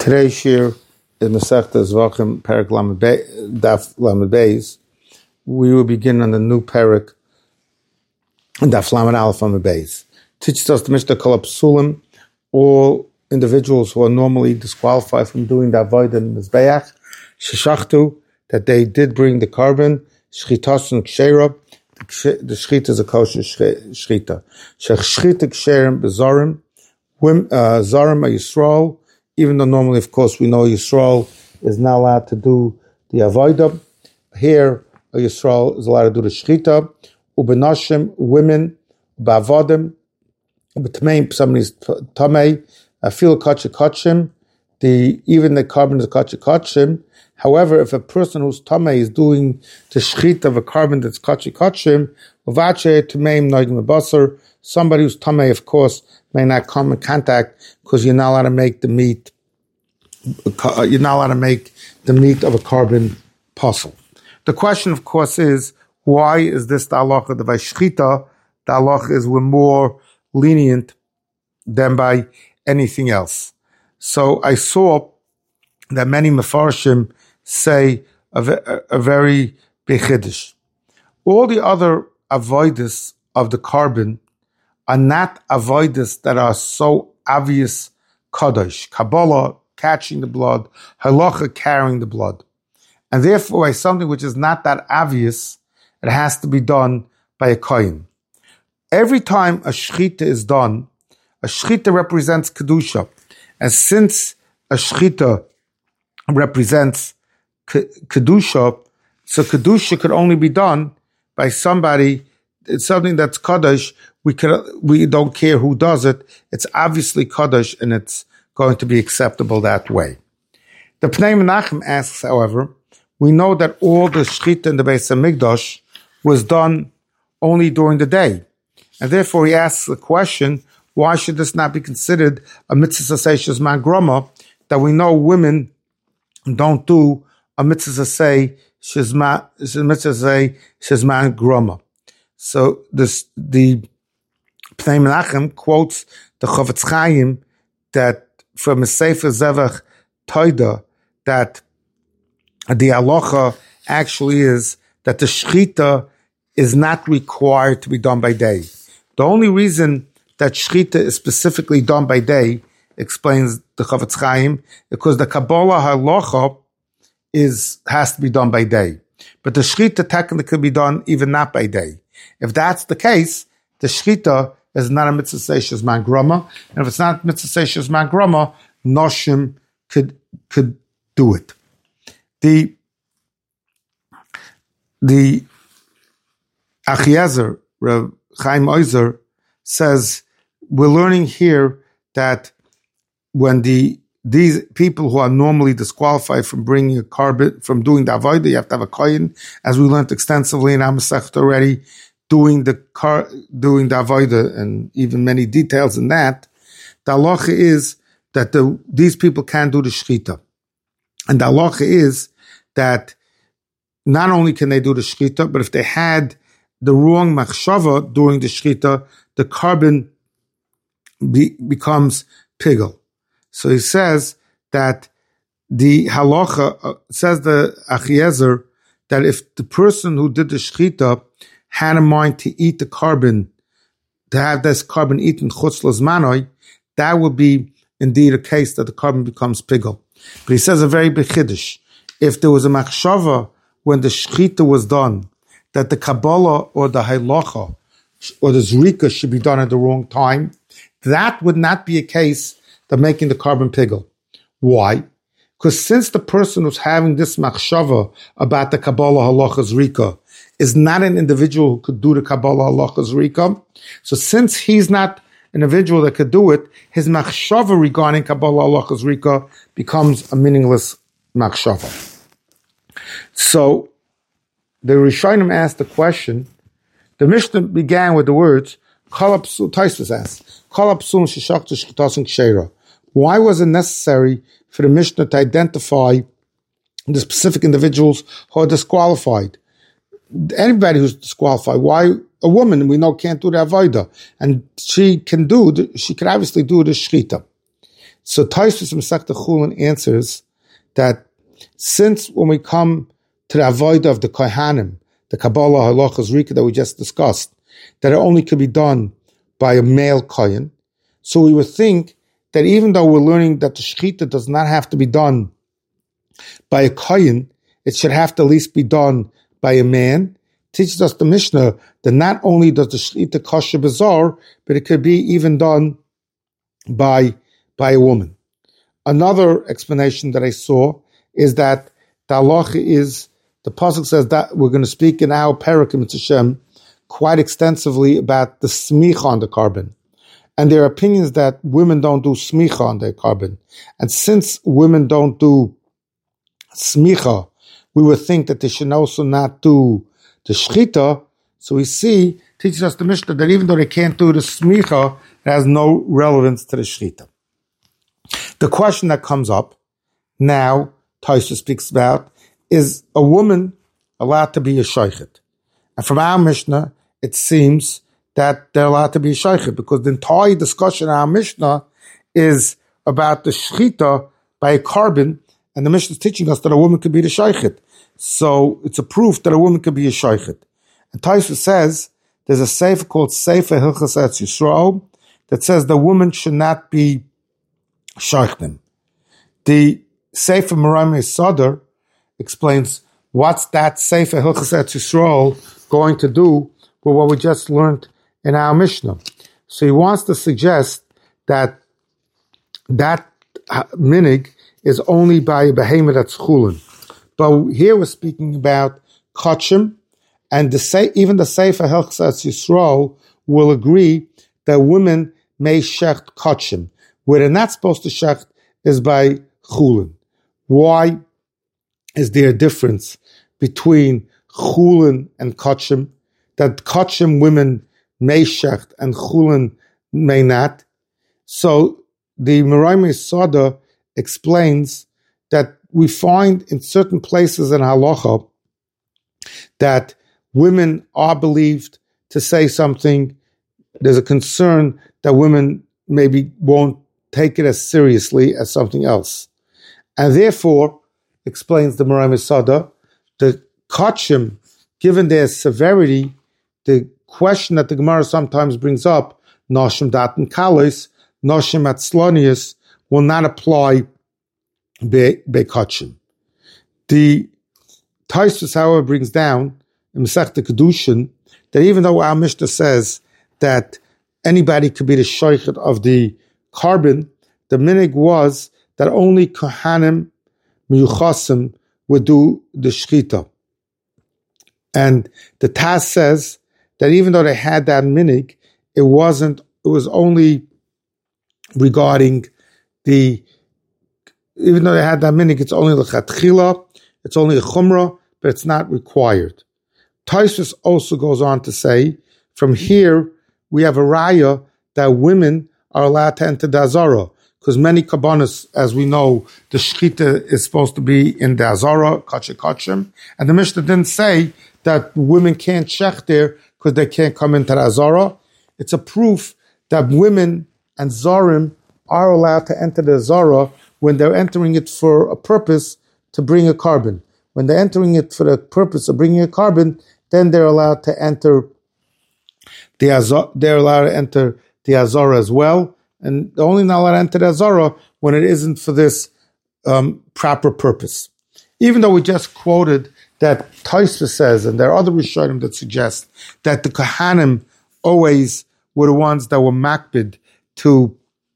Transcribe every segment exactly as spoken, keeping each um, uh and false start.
Today's shir is Masechta Zvachim Perek Lamed Daf Lamed Beis. We will begin on the new Perek Daf Lamed Aleph Lamed Beis. Teaches us the Mishnah Kol Psulim, all individuals who are normally disqualified from doing the avodah in Mizbeach, Sheshachtu, that they did bring the carbon, Shchitas and Ksheira, the Shchita is a kosher Shchita. Shech Shchita Ksherim Bezarim, Zarim a Yisrael, even though normally, of course, we know Yisrael is not allowed to do the avodah. Here, a Yisrael is allowed to do the Shchita, Ubenashim, women, Ba'avodim, B'tmeim, somebody's Tamei, Afil Kachik Kachim, the even the carbon is Kachik Kachim. However, if a person who's Tamei is doing the Shchita of a carbon that's Kachik Kachim, Uvache, Tmeim, Noigim Basar, somebody who's Tamei, of course, may not come in contact because you're not allowed to make the meat, you're not allowed to make the meat of a carbon puzzle. The question, of course, is, why is this the halacha? The by Shchita, the halacha is we're more lenient than by anything else. So I saw that many Mefarshim say a, a very big chiddush. All the other avoidus of the carbon are not avoidus that are so obvious kadosh. Kabbalah, catching the blood, halacha, carrying the blood. And therefore, by something which is not that obvious, it has to be done by a kohen. Every time a shchita is done, a shchita represents kedusha. And since a shchita represents kedusha, so kedusha could only be done by somebody. It's something that's kaddish. We can, we don't care who does it. It's obviously kaddish, and it's going to be acceptable that way. The Pnei Menachem asks, however, we know that all the shchita in the Beis Hamikdash was done only during the day, and therefore he asks the question: why should this not be considered a mitzvah say shezman groma? That we know women don't do a mitzvah say shezman mitzvah say shezman groma. So this the Pnei Menachem quotes the Chofetz Chaim that from a Sefer Zevach Toida that the halacha actually is that the shchita is not required to be done by day. The only reason that shchita is specifically done by day, explains the Chofetz Chaim, because the Kabbalah halacha is has to be done by day, but the shchita technically could be done even not by day. If that's the case, the shchita is not a mitzvah say shezman groma, and if it's not mitzvah say shezman groma, noshim could could do it. The the Achiezer, Rav Chaim Oizer, says we're learning here that when the these people who are normally disqualified from bringing a carbon, from doing the avodah, you have to have a kohen, as we learned extensively in Amasech already, doing the car, doing the avodah, and even many details in that. The halacha is that the, these people can't do the shchita, and the halacha is that not only can they do the shchita, but if they had the wrong machshava during the shchita, the carbon be, becomes pigel. So he says that the halacha, uh, says the Achiezer, that if the person who did the shchita had in mind to eat the carbon, to have this carbon eaten chutz l'zmanoi, that would be indeed a case that the carbon becomes pigel. But he says a very big chiddush. If there was a machshava when the shchita was done, that the Kabbalah or the halacha or the zrika should be done at the wrong time, that would not be a case of making the carbon pigel. Why? Because since the person who's having this machshava about the Kabbalah halacha zrika is not an individual who could do the Kabbalah halacha zrika, so since he's not an individual that could do it, his machshava regarding Kabbalah halacha zrika becomes a meaningless machshava. So the Rishonim asked the question. The Mishnah began with the words Kol Psul. Tosfos asks, Kol Psul sheshachtu shchitas ksheira. Why was it necessary for the Mishnah to identify the specific individuals who are disqualified? Anybody who's disqualified. Why a woman we know can't do the avodah, and she can do. The, she can obviously do the shchita. So Tosfos Masechta Chulin answers that since when we come to the avodah of the Kohanim, the Kabbalah Halachas Rika that we just discussed, that it only could be done by a male Kohen, so we would think that even though we're learning that the Shechita does not have to be done by a Kohen, it should have to at least be done by a man. Teaches us the Mishnah that not only does the Shechita kosher bizarre, but it could be even done by, by a woman. Another explanation that I saw is that the halacha is, the pasuk says that we're going to speak in our Parakim Tzashem quite extensively about the smicha on the carbon. And there are opinions that women don't do smicha on their carbon. And since women don't do smicha, we would think that they should also not do the shechita. So we see, teaches us the Mishnah that even though they can't do the smicha, it has no relevance to the shechita. The question that comes up now, Tosfos speaks about, is a woman allowed to be a shaychet? And from our Mishnah, it seems that they're allowed to be a shaychet, because the entire discussion in our Mishnah is about the shechita by a carbon, and the Mishnah is teaching us that a woman could be the shaychet. So it's a proof that a woman could be a shaychet. And Tosfos says there's a sefer called Sefer Hilchos Eretz Yisrael that says the woman should not be shaychtim. The Sefer Merayim Sadr explains what's that Sefer Hilchos Eretz Yisrael going to do with what we just learned in our Mishnah. So he wants to suggest that that minig is only by a behemoth that's chulin. But here we're speaking about kachim, and the, even the Sefer Hilchos Eretz Yisrael will agree that women may shecht kachim. Where they're not supposed to shecht is by chulin. Why is there a difference between chulin and kachim? That kachim women may shecht and chulin may not. So the Merayim Sada explains that we find in certain places in halacha that women are believed to say something. There's a concern that women maybe won't take it as seriously as something else. And therefore, explains the Merayim Sada, the kachim, given their severity, the question that the Gemara sometimes brings up, Noshim Datan Kalis, Noshim Atzlonius, will not apply be kachim. The Tosfos, however, brings down in Masechta Kedushin that even though our Mishnah says that anybody could be the shaychet of the carbon, the minig was that only Kohanim Miyuchasim would do the shechita. And the Taz says that even though they had that minig, it wasn't, it was only regarding the, even though they had that minig, it's only l'chatchila, it's only a chumrah, but it's not required. Tosfos also goes on to say, from here, we have a raya that women are allowed to enter the Azara, because many kabbanas, as we know, the shechita is supposed to be in the Azara, kachim kachim, and the Mishnah didn't say that women can't shech there because they can't come into the Azara. It's a proof that women and zarim are allowed to enter the Azara when they're entering it for a purpose to bring a carbon. When they're entering it for the purpose of bringing a carbon, then they're allowed to enter the Azara, they're allowed to enter the Azara as well. And they're only not allowed to enter the Azara when it isn't for this um, proper purpose. Even though we just quoted that Tosfos says, and there are other Rishonim that suggest that the Kohanim always were the ones that were makbid to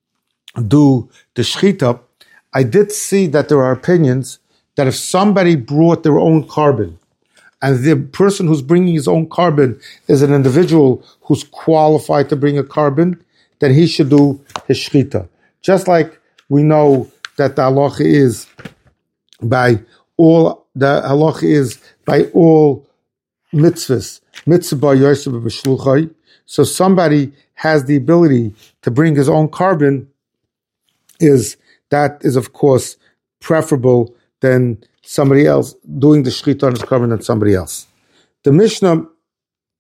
do the shechita, I did see that there are opinions that if somebody brought their own carbon, and the person who's bringing his own carbon is an individual who's qualified to bring a carbon, then he should do his shechita. Just like we know that the halacha is by all, the halacha is by all mitzvahs, mitzvah yosef b'shluchai. So somebody has the ability to bring his own carbon, is that is of course preferable than somebody else doing the shechita on his carbon than somebody else. The Mishnah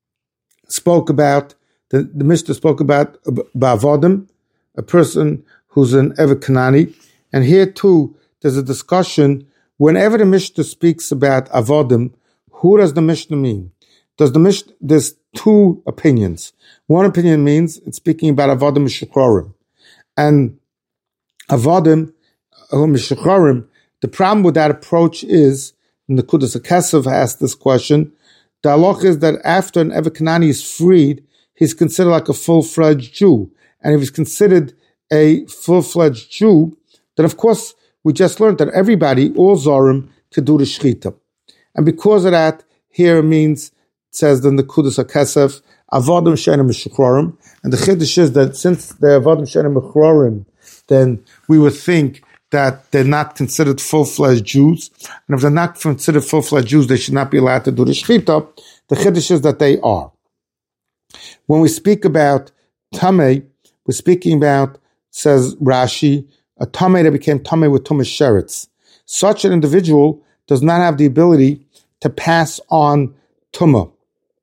spoke about the, the Mishnah spoke about ba'avodim, a person who's an Evet Kanani. And here too, there's a discussion. Whenever the Mishnah speaks about avodim, who does the Mishnah mean? Does the Mishnah, there's two opinions. One opinion means it's speaking about avodim mishukrarim. And avodim mishukrarim, the problem with that approach is, and the Kudas HaKesef asked this question, the halach is that after an Evet Kanani is freed, he's considered like a full-fledged Jew. And if he's considered a full-fledged Jew, then of course we just learned that everybody, all Zorim, could do the Shechita. And because of that, here it means, it says in the Kudas HaKesef, Avodim She'enim Meshuchrorim. And the Chiddush is that since they're Avodim She'enim Meshuchrorim, then we would think that they're not considered full-fledged Jews. And if they're not considered full-fledged Jews, they should not be allowed to do the Shechita. The Chiddush is that they are. When we speak about Tameh, we're speaking about, says Rashi, a Tameh that became Tameh with Tumas Sheretz. Such an individual does not have the ability to pass on Tumah.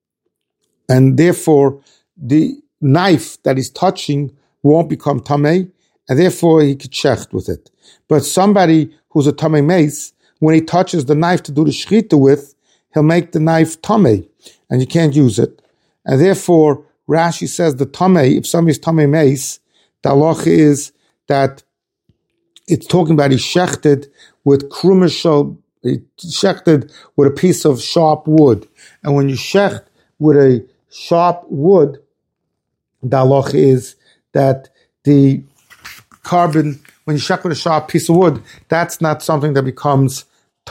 And therefore, the knife that he's touching won't become Tameh, and therefore he could shecht with it. But somebody who's a Tameh mace, when he touches the knife to do the Shechita with, he'll make the knife Tameh, and you can't use it. And therefore, Rashi says the Tameh, if somebody's Tameh mace, the halacha is that it's talking about he shechted with krumishal, he shechted with a piece of sharp wood. And when you shecht with a sharp wood, the halacha is that the carbon, when you shecht with a sharp piece of wood, that's not something that becomes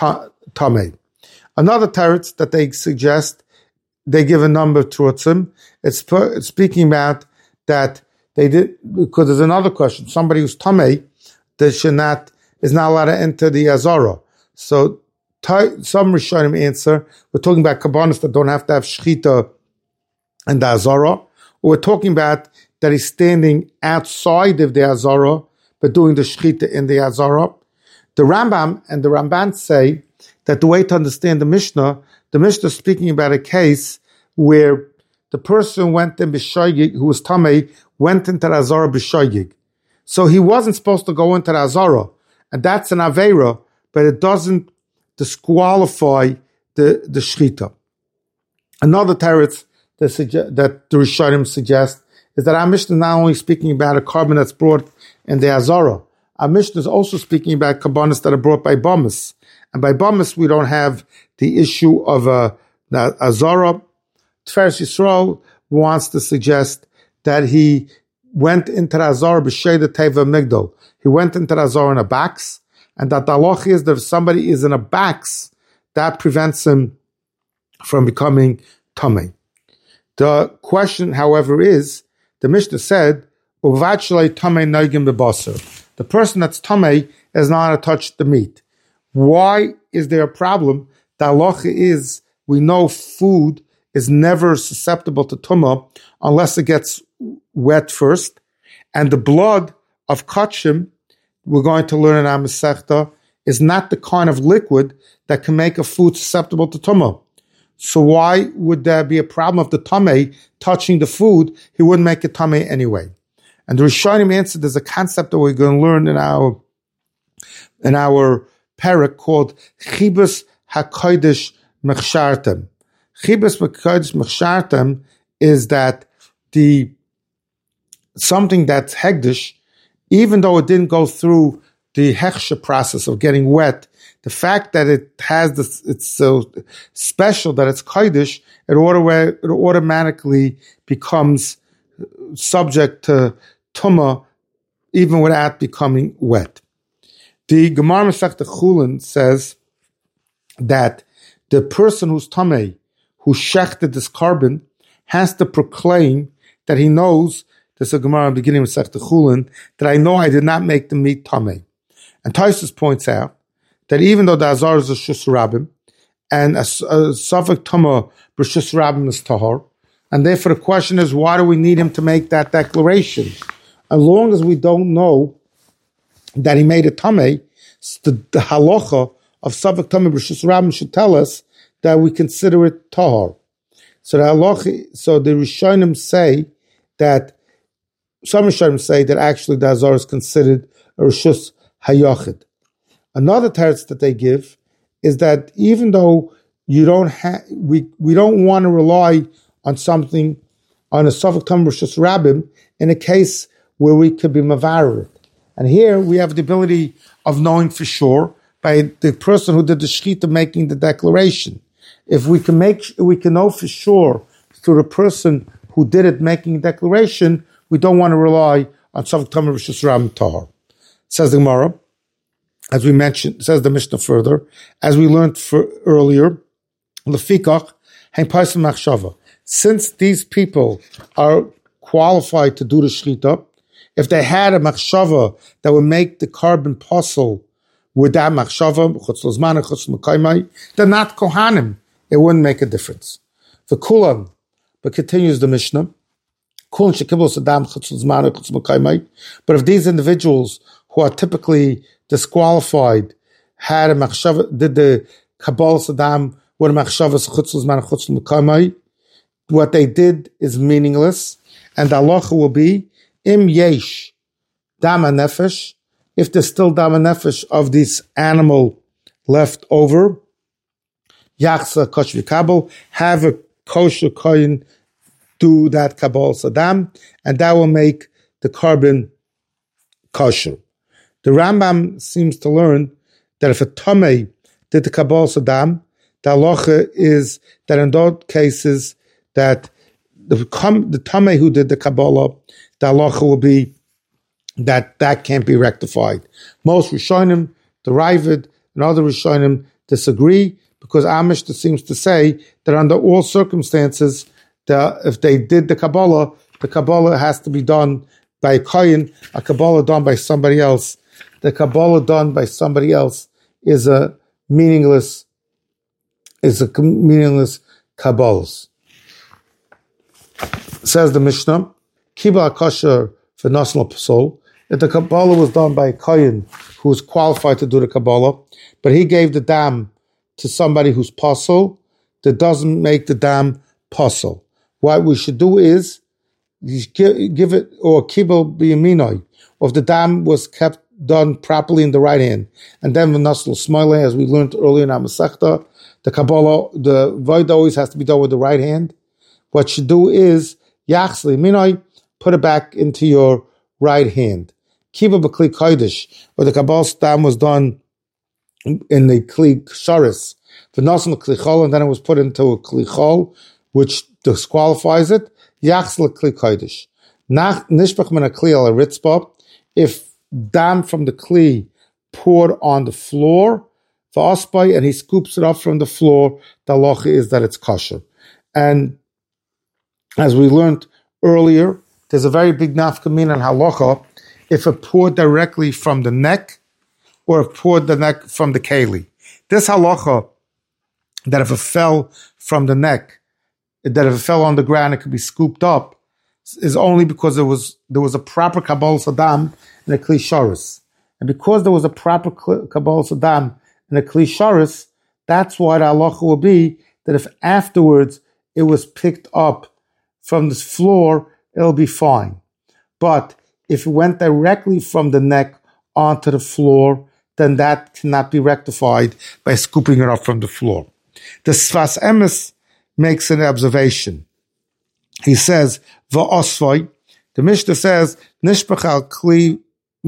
tameh. Another teretz that they suggest, they give a number towards him. It's, per, it's speaking about that they did, because there's another question. Somebody who's tameh, they should not, is not allowed to enter the Azara. So some Rishonim answer, we're talking about Kabbanis that don't have to have Shechita and the Azara, or we're talking about that he's standing outside of the Azara, but doing the Shechita in the Azara. The Rambam and the Ramban say that the way to understand the Mishnah, the Mishnah is speaking about a case where the person went in B'shoyig, who was Tameh, went into the Azara B'shoyig. So he wasn't supposed to go into the Azara, and that's an Aveira, but it doesn't disqualify the, the Shechita. Another teretz that, suggest, that the Rishonim suggest is that our Mishnah is not only speaking about a carbon that's brought in the Azara, our Mishnah is also speaking about carbonates that are brought by Bamas. And by Bamas, we don't have the issue of a, a Azara. Tiferes Yisrael wants to suggest that he went into the Azara b'sheda teva migdal. He went into the Azara in a box, and that the halach is that if somebody is in a box, that prevents him from becoming tameh. The question, however, is, the Mishnah said, Uvachlei tameh noigim b'basar. The person that's tameh is not allowed to touch the meat. Why is there a problem? The halacha is, we know food is never susceptible to tumah unless it gets wet first. And the blood of kachim, we're going to learn in our Masechta, is not the kind of liquid that can make a food susceptible to tumah. So why would there be a problem of the tameh touching the food? He wouldn't make it tameh anyway. And the Rishonim answered, there's a concept that we're going to learn in our in our parak called Chibus HaKodesh Mechshartem. Chibus HaKodesh Mechshartem is that the something that's hegdish, even though it didn't go through the hechsha process of getting wet, the fact that it has this, it's so special that it's kodesh, it, auto, it automatically becomes subject to tumah, even without becoming wet. The Gemara Masechta Chulin says that the person who's tameh, who shechted this carbon, has to proclaim that he knows, this is a Gemara beginning with Masechta Chulin, that I know I did not make the meat tameh. And Tosfos points out that even though the Azar is a Shus Rabbim, and a, a Safek Tumah b'Shus Rabbim is Tahor, and therefore the question is, why do we need him to make that declaration? As long as we don't know that he made a Tameh, the, the halacha of Safek Tumah b'Shus Rabbim should tell us that we consider it Tahor. So the halacha, so the Rishonim say that some Rishonim say that actually the Azor is considered a Rishus Hayochid. Another teretz that they give is that even though you don't have, we, we don't want to rely on something, on a Sofek Tam Rishus Rabbim, in a case where we could be Mavarid. And here we have the ability of knowing for sure by the person who did the Shechita making the declaration. If we can make, we can know for sure through the person who did it making a declaration, we don't want to rely on Sofek Tam Rishus Rabbim Tahar. Says the Gemara, as we mentioned, says the Mishnah further, as we learned for earlier, Lefikach, Hein Paisel Machshava. Since these people are qualified to do the Shechita, if they had a Machshava that would make the carbon puzzle with that Machshava, they're not Kohanim. It wouldn't make a difference. For Kulan, but continues the Mishnah, but if these individuals who are typically disqualified had a machshava, did the Kabbalah Saddam with a machshava chutzul zman chutzul mekamai, what they did is meaningless, and the halacha will be im yesh dama nefesh, if there's still dama nefesh of this animal left over, yachsa kosher kabel, have a kosher kohen do that Kabbalah Saddam, and that will make the carbon kosher. The Rambam seems to learn that if a Tomei did the Kabbalah Saddam, the halacha is that in those cases that the, the Tomei who did the Kabbalah, the halacha will be that that can't be rectified. Most Rishonim, the Ravid, and other Rishonim disagree because Amish seems to say that under all circumstances, The, if they did the Kabbalah, the Kabbalah has to be done by a Kohen, a Kabbalah done by somebody else. The Kabbalah done by somebody else is a meaningless, is a meaningless Kabbalah. Says the Mishnah, Kiba Akasher for Nasla Pasol, if the Kabbalah was done by a Kohen who was qualified to do the Kabbalah, but he gave the dam to somebody who's Pasol, that doesn't make the dam Pasol. What we should do is give it, or kibel biyaminoi, or if the dam was kept done properly in the right hand, and then the nasl smoile, as we learned earlier in our Masechta, the Kabbalah, the void always has to be done with the right hand. What you should do is yachsli minoi, put it back into your right hand. Kibel b'kli kodesh, or the Kabbalah dam was done in the kli sharis, the nasl kli chol, and then it was put into a kli chol, which disqualifies it. Yachsel kli kodesh. Nach nishbach min a kli al a ritzba. If dam from the kli poured on the floor for ospai, and he scoops it up from the floor, the halacha is that it's kosher. And as we learned earlier, there's a very big nafkamin on halacha if it poured directly from the neck or if poured the neck from the keli. This halacha that if it fell from the neck, that if it fell on the ground, it could be scooped up, is only because there was there was a proper Kabbalah Saddam and a Kli Sharis. And because there was a proper Kabbalah Saddam and a Kli Sharis, that's why the halacha will be that if afterwards it was picked up from the floor, it'll be fine. But if it went directly from the neck onto the floor, then that cannot be rectified by scooping it up from the floor. The Sfas Emes makes an observation. He says, Va'osvai, the Mishnah says, Nishbach al kli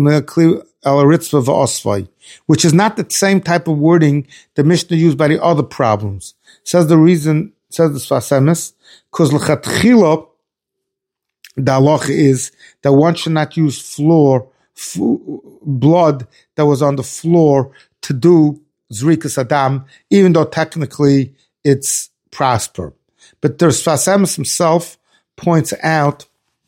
al ritzvah va'osvai, which is not the same type of wording the Mishnah used by the other problems. Says the reason, says the Sfas Emes, because l'chatchila, the halacha is that one should not use floor, f- blood that was on the floor to do Zrikas Adam, even though technically it's prosper. But the Sfas Emes himself points out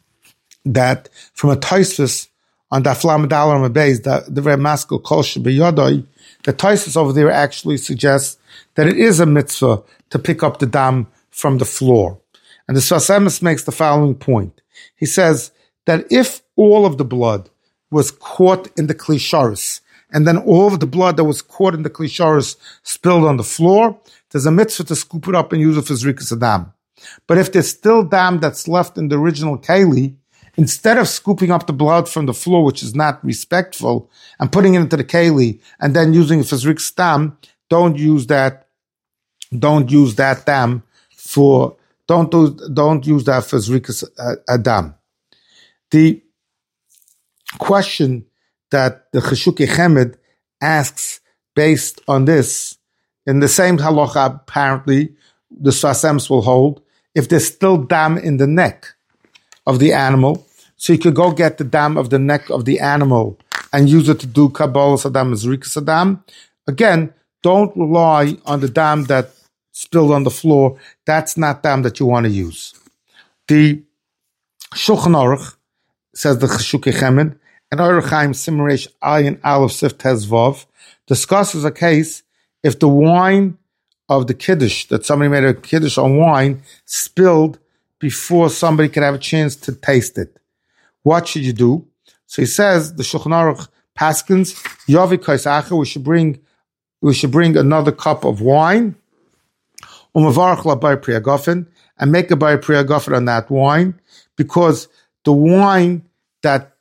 that from a Tosfos on Daf Lamed Aleph Amud Beis, the the very maskil kol shebiyodai, the Tosfos over there actually suggests that it is a mitzvah to pick up the dam from the floor. And the Sfas Emes makes the following point. He says that if all of the blood was caught in the Kli Sharis, and then all of the blood that was caught in the Kli Sharis spilled on the floor, there's a mitzvah to scoop it up and use it for Zrikas Adam. But if there's still dam that's left in the original Keli, instead of scooping up the blood from the floor, which is not respectful, and putting it into the keli and then using it for zrikas dam, don't use that. Don't use that dam for. Don't do. Don't use that for zrikas adam. The question that the Cheshukei Chemed asks based on this, in the same halacha, apparently, the Sfas Emes will hold, if there's still dam in the neck of the animal, so you could go get the dam of the neck of the animal and use it to do Kabbalah Adam and Zrikas Adam. Again, don't rely on the dam that spilled on the floor. That's not dam that you want to use. The Shulchan Aruch, says the Cheshukei Chemed, and Orach Chaim Simresh Ayin Aleph Sif Tez Vav, discusses a case if the wine of the Kiddush, that somebody made a Kiddush on wine, spilled before somebody could have a chance to taste it. What should you do? So he says, the Shulchan Aruch Paskins, Yavi Kaisacha, we should bring, we should bring another cup of wine, Umavarach Labai Priyagofen, and make a Bai Priyagofen on that wine, because the wine that,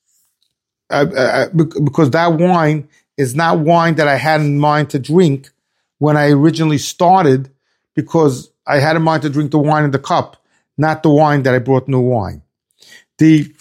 uh, uh, because that wine is not wine that I had in mind to drink when I originally started, because I had in mind to drink the wine in the cup, not the wine that I brought new wine. The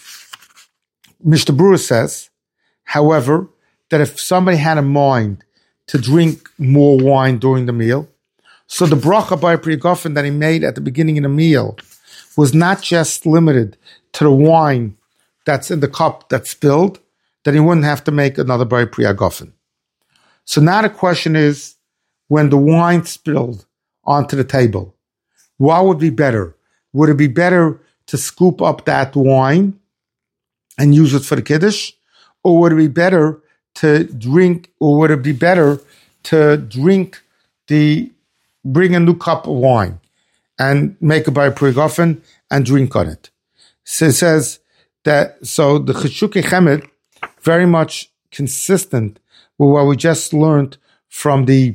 Mishnah Berurah says, however, that if somebody had in mind to drink more wine during the meal, so the bracha by Priyagofen that he made at the beginning of the meal was not just limited to the wine that's in the cup that spilled, then he wouldn't have to make another Bar Priyagofen. So now the question is, when the wine spilled onto the table, what would be better? Would it be better to scoop up that wine and use it for the Kiddush? Or would it be better to drink, or would it be better to drink the, bring a new cup of wine and make a Bar Priyagofen and drink on it? So it says that, so the Cheshukei Chemed, very much consistent with what we just learned from the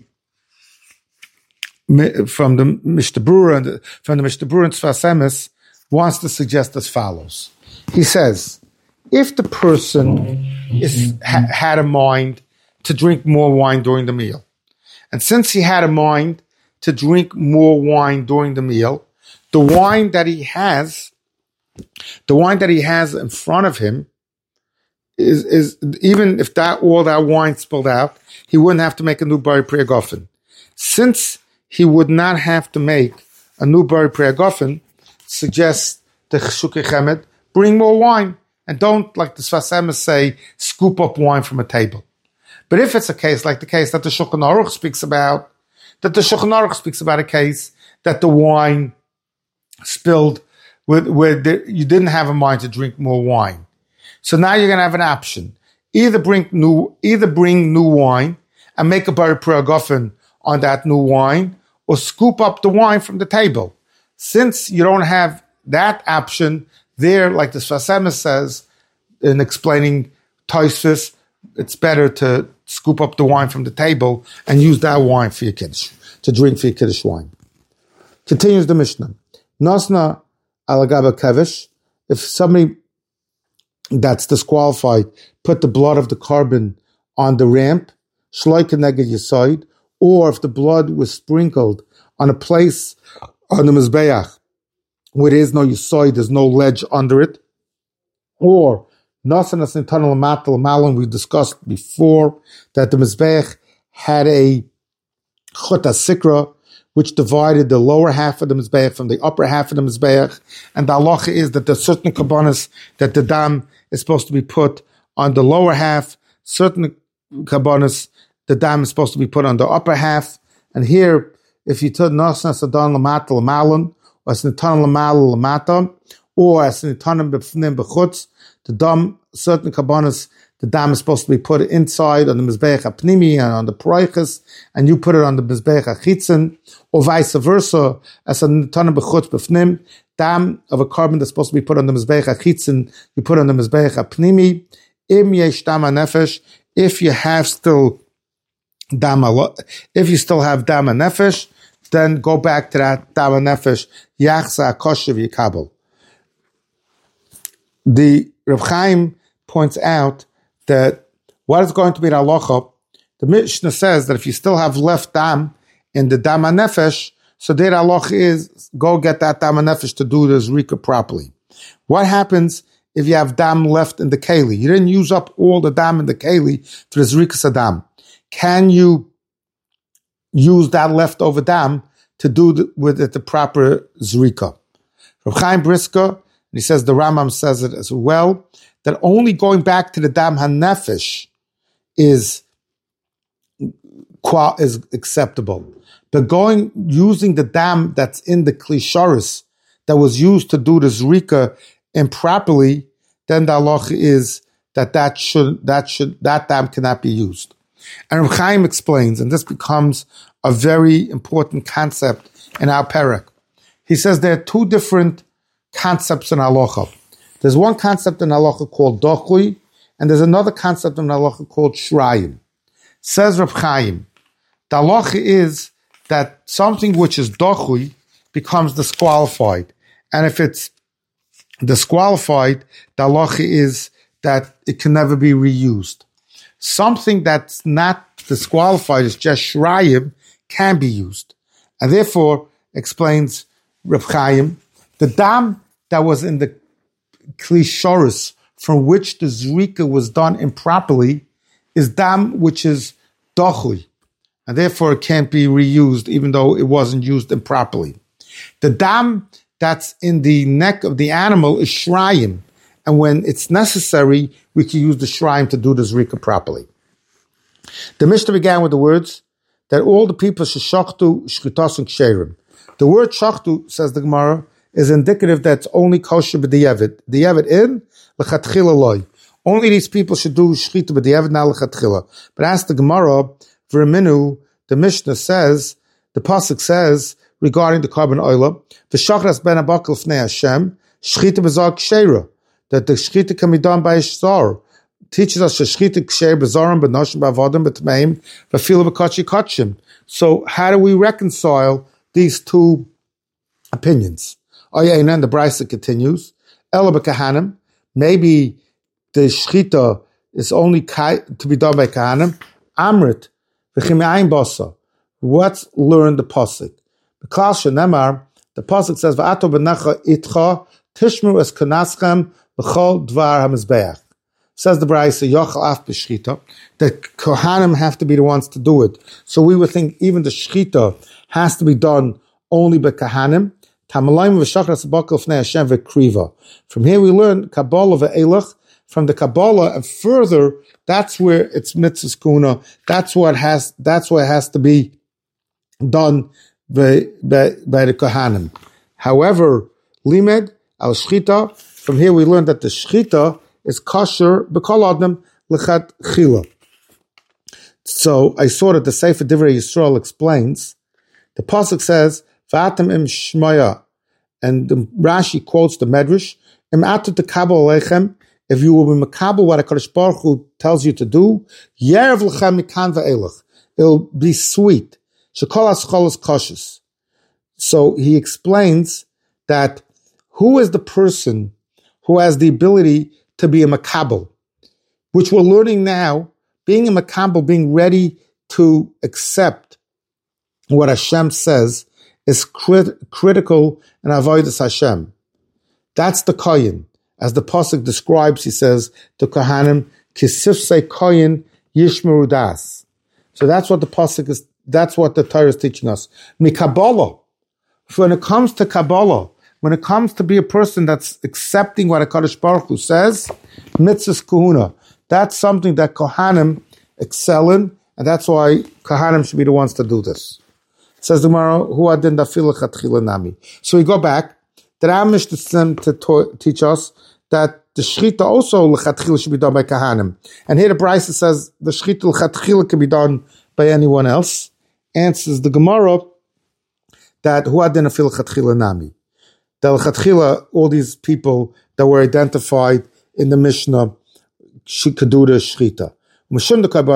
from the Mishnah Berurah and the, from the Mishnah Berurah and Sfas Emes, wants to suggest as follows. He says, if the person is ha, had a mind to drink more wine during the meal, and since he had a mind to drink more wine during the meal, the wine that he has The wine that he has in front of him is, is even if that all that wine spilled out, he wouldn't have to make a new Bar Priyagofen. Since he would not have to make a new Bar Priyagofen, suggests the Cheshukei Chemed, bring more wine, and don't, like the Sfas Emes say, scoop up wine from a table. But if it's a case like the case that the Shulchan Aruch speaks about, that the Shulchan Aruch speaks about a case that the wine spilled Where, where the, you didn't have in mind to drink more wine. So now you're going to have an option. Either bring new, either bring new wine and make a Bar Priyagofen on that new wine, or scoop up the wine from the table. Since you don't have that option there, like the Sfas Emes says in explaining Tosfos, it's better to scoop up the wine from the table and use that wine for your Kiddush, to drink for your Kiddush wine. Continues the Mishnah. Nasna Alagaba Kevish, if somebody that's disqualified put the blood of the carbon on the ramp, Shloika Neged Yisoid, or if the blood was sprinkled on a place on the Mizbeach where there is no Yisoid, there's no ledge under it, or Nasanas Nitanal Matal Malon, we discussed before that the Mizbeach had a Chut Sikra, which divided the lower half of the Mizbeach from the upper half of the Mizbeach. And the halacha is that there's certain kabbanas that the dam is supposed to be put on the lower half, certain kabbanas the dam is supposed to be put on the upper half. And here, if you took nasna sadan lamata lamalon, or snitan lamal lamata, or snitan b'fnim b'chutz, the dam, certain kabbanas, the dam is supposed to be put inside on the Mizbeach HaPnimi and on the Paroiches, and you put it on the Mizbeach HaChitzin, or vice versa, as a Nitana B'chutz B'fnim, dam of a carbon that's supposed to be put on the Mizbeach HaChitzin, you put on the Mizbeach HaPnimi, Im yesh dam HaNefesh, if you have still dam, if you still have dam HaNefesh, then go back to that dam HaNefesh, Yachza HaKoshev Yikabel. the Reb Chaim points out that what is going to be the halacha? The Mishnah says that if you still have left dam in the dam hanefesh, so their halacha is go get that dam hanefesh to do the zrika properly. What happens if you have dam left in the keli? You didn't use up all the dam in the keli for the zrika sadam. Can you use that leftover dam to do the, with it the proper zrika? Reb Chaim Brisker, and he says the Rambam says it as well, that only going back to the dam hanefesh is is acceptable, but going using the dam that's in the klisharis that was used to do the zrika improperly, then the halacha is that that should that should that dam cannot be used. And Reb Chaim explains, and this becomes a very important concept in our parak. He says there are two different concepts in halacha. There's one concept in halacha called dochui, and there's another concept in halacha called shrayim. Says Reb Chaim, the halacha is that something which is dochui becomes disqualified, and if it's disqualified, the halacha is that it can never be reused. Something that's not disqualified, is just shrayim, can be used, and therefore explains Reb Chaim, the dam that was in the klisharis from which the zrika was done improperly is dam which is dochui, and therefore it can't be reused even though it wasn't used improperly. The dam that's in the neck of the animal is shrayim, and when it's necessary, we can use the shrayim to do the zrika properly. The Mishnah began with the words that all the people should shachtu shchitas and ksherim. The word shachtu, says the Gemara, is indicative that it's only kosher b'diavad. Diavad in, l'chatchila loy. Only these people should do shchita b'diavad, not l'chatchila. But as the Gemara, v'reminu, the Mishnah says, the pasuk says, regarding the carbon oil, v'shachras ben abakal fnei Hashem, shchita b'zar ksheira, that the shchita can be done by a shzar. Teaches us shchita ksher b'zarim b'noshim b'avodim b'tmeim v'filu b'kachi kachim. So how do we reconcile these two opinions? Oh yeah, and then the Brisa continues. Ela b'kahanim. Maybe the shchita is only to be done by kahanim. Amrit v'chimein basa. What's learned the pasuk? B'klal shenemar, the pasuk says v'ato b'necha itcha tishmu es kanaschem b'chol dvar hamizbeach. Says the Brisa, yochel af b'shchita, that kohanim have to be the ones to do it. So we would think even the shchita has to be done only by kohanim. Tamalayim v'shachras bakal fnei Hashem v'kriva. From here we learn Kabbalah v'elach. From the Kabbalah and further, that's where it's mitzvah kuna. That's what has. That's what has to be done by, by, by the kohanim. However, limed al shchita. From here we learn that the shchita is kosher b'kol adam lechat chila. So I saw that the Sefer Divrei Yisrael explains. The pasuk says v'atem im shmaya, and the Rashi quotes the Medrash im atu tekabel aleichem. If you will be makabel what HaKadosh Baruch Hu tells you to do, yerev lechem mikan va'elach. It'll be sweet. Shekol haschol is kosher. So he explains that who is the person who has the ability to be a makabel, which we're learning now, being a makabel, being ready to accept what Hashem says is crit- critical in avodas Hashem. That's the kohen. As the pasuk describes, he says, to kohanim, kisifsei kohen yishmeru das. So that's what the pasuk is, that's what the Torah is teaching us. Mikabbalah. When it comes to Kabbalah, when it comes to be a person that's accepting what HaKadosh Baruch Hu says, mitzvahs kuhuna, that's something that kohanim excel in, and that's why kohanim should be the ones to do this. It says the Gemara, hu adin dafil lechatchila nami. So we go back. The Ramish to, to teach us that the shchita also lechatchila should be done by kohanim. And here the Brisa says the shchita lechatchila can be done by anyone else. Answers the Gemara that hu adin dafil lechatchila nami. The lechatchila, all these people that were identified in the Mishnah could do the shchita.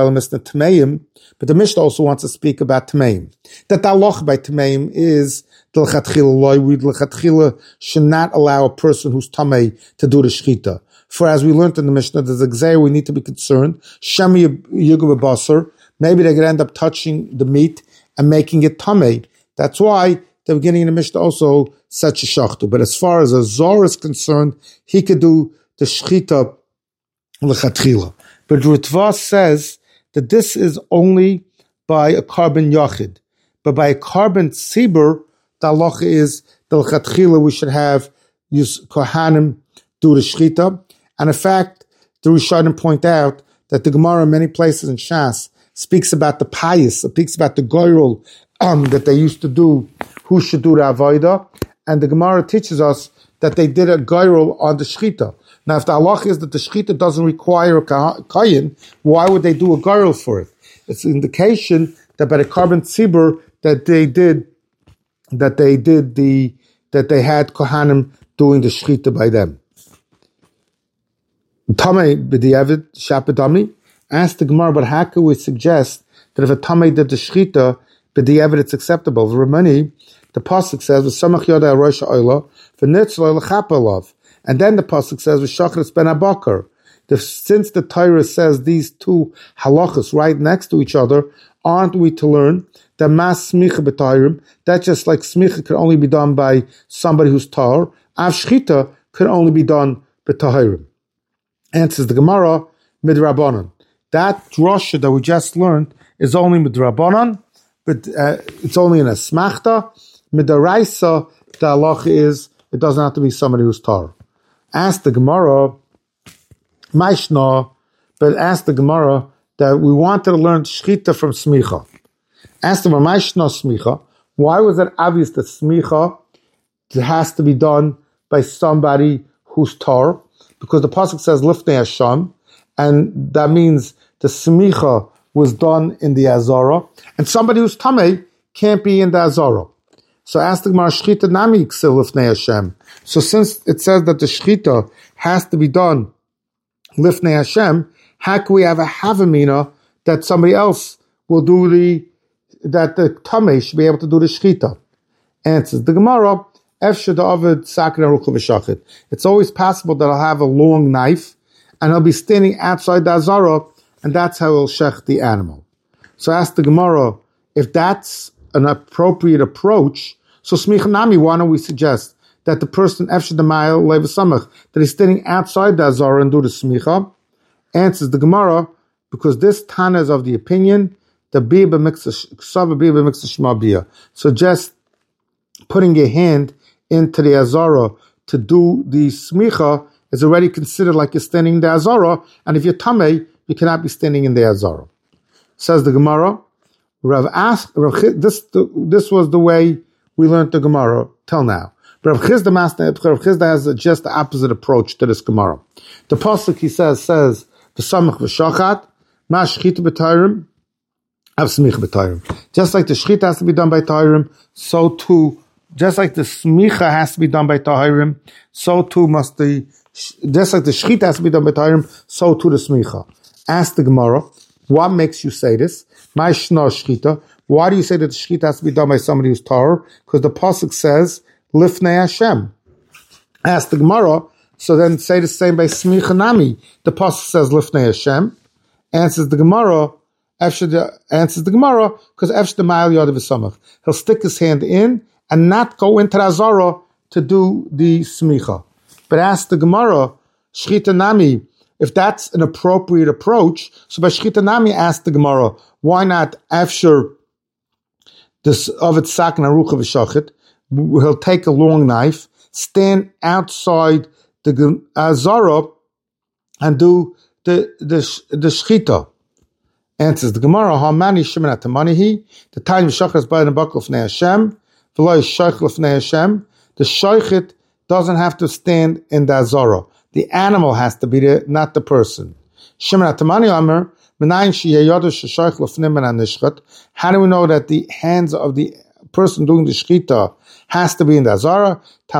But the Mishnah also wants to speak about Tmeim. That the halacha by Tmeim is the lechatchila, we lechatchila should not allow a person who's tamei to do the shchita. For as we learned in the Mishnah, there's a gzeir we need to be concerned. Shemi yigub basar. Maybe they're going to end up touching the meat and making it tamei. That's why the beginning of the Mishnah also said shechachtu. But as far as a zor is concerned, he could do the shchita lechatchila. But Ritva says that this is only by a carbon yachid. But by a carbon tzibur, the halacha is the lechatchila we should have use kohanim do the shchita. And in fact, the Rishonim point out that the Gemara in many places in Shas speaks about the pious, it speaks about the goyrol um, that they used to do, who should do the avodah. And the Gemara teaches us that they did a goyrol on the shchita. Now, if the halacha is that the shchita doesn't require a kayin, why would they do a goyrol for it? It's an indication that by the carbon tzibur that they did, that they did the, that they had kohanim doing the shchita by them. Tamei b'diavad shapadami. Ask the Gemara, but how could we suggest that if a tamei did the shchita b'diavad it's acceptable? V'ramani, the pasuk says v'samach yoda rosh ha'olah v'nitzlo l'chapalav, and then the pasuk says v'shachris ben abakar. Since the Torah says these two halachas right next to each other, aren't we to learn that mas smicha b'tayrim, that just like smicha could only be done by somebody who's tar, av shchita could only be done b'tahirim. Answers the Gemara, midrabanan. That drasha that we just learned is only midrabanan, but uh, it's only in a smachta. Midaraisa, the halacha is, it doesn't have to be somebody who's tar. Ask the Gemara, Maishna, but ask the Gemara that we wanted to learn shchita from smicha. Ask them, Maishna smicha, why was it obvious that smicha has to be done by somebody who's tar? Because the pasuk says lifnei Hashem, and that means the smicha was done in the azara, and somebody who's tamei can't be in the azara. So ask the Gemara, shchita nami ksil lifnei Hashem. So since it says that the shchita has to be done lifnei Hashem, how can we have a havamina that somebody else will do the, that the tamei should be able to do the shchita? Answers the Gemara, it's always possible that I'll have a long knife and I'll be standing outside the azara, and that's how he'll shech the animal. So ask the Gemara, if that's an appropriate approach, so smicha nami, why don't we suggest that the person efshad the mile levasamach, that he's standing outside the azara and do the smicha? Answers the Gemara, because this Tana is of the opinion that biba mixes ksava biba mixes shma. So just putting your hand into the azara to do the smicha is already considered like you're standing in the azara, and if you're tamei, you cannot be standing in the azara. Says the Gemara, Rav asked, this, this was the way we learned the Gemara till now. Rav Chizda Master, Rav Chizda has just the opposite approach to this Gemara. The pasuk he says says v'samach v'shachat ma shchita b'tayrim av smicha b'tayrim. Just like the shchita has to be done by tayrim, so too. Just like the smicha has to be done by tahirim, so too must the, just like the shchita has to be done by tahirim, so too the smicha. Ask the Gemara, what makes you say this? My shna shchita. Why do you say that the shchita has to be done by somebody who's tar? Because the pasuk says, lifnei Hashem. Ask the Gemara, so then say the same by smicha nami. The pasuk says, lifnei Hashem. Answers the Gemara, answers the Gemara, because efshad the ma'al yadav v'samach. He'll stick his hand in, and not go into the azara to do the smicha. But ask the Gemara, shchita nami, if that's an appropriate approach, so by shchita nami, ask the Gemara, why not after this ovet sak and arucha v'shachit, he'll take a long knife, stand outside the azara, and do the the, the shchita. Answers the Gemara, how many shemen atamanihi, the time v'shachit is by the buckle of Hashem, the shaychit doesn't have to stand in the azara. The animal has to be there, not the person. How do we know that the hands of the person doing the shchita has to be in the azara?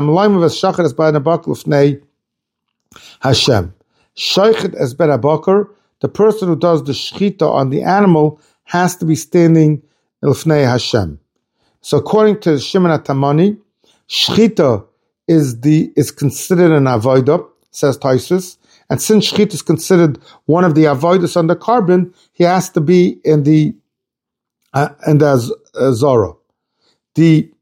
Hashem. Shaychit es ben abakar, the person who does the shchita on the animal has to be standing l'fnei Hashem. So according to Shimon HaTamani, Shechita is the is considered an avodah, says Taisus, and since Shechita is considered one of the avodas on the carbon, he has to be in the uh, in the uh, Zora. The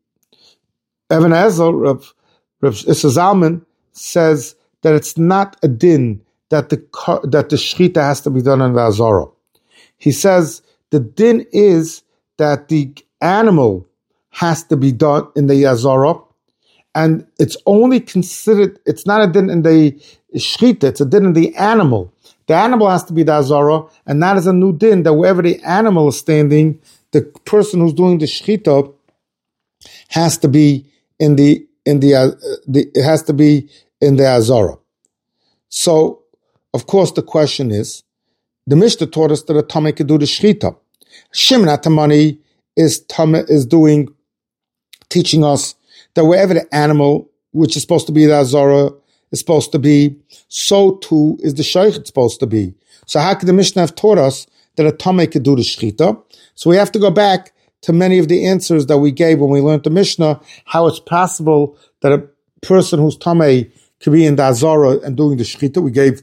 Even Ezel, Rav, Rav Issa Zalman, says that it's not a din that the that the Shechita has to be done in the Azara. He says the din is that the animal has to be done in the Azara, and it's only considered, it's not a din in the Shechita, it's a din in the animal. The animal has to be the Azara, and that is a new din that wherever the animal is standing, the person who's doing the Shechita has to be in the in the, uh, the it has to be in the Azara. So, of course, the question is, the Mishnah taught us that a Tamei could do the Shechita. Shimon HaTamani is is doing, teaching us that wherever the animal, which is supposed to be the Azara, is supposed to be, so too is the Shochet supposed to be. So how could the Mishnah have taught us that a Tamei could do the Shechita? So we have to go back to many of the answers that we gave when we learned the Mishnah, how it's possible that a person who's Tamei could be in the Azara and doing the Shechita. We gave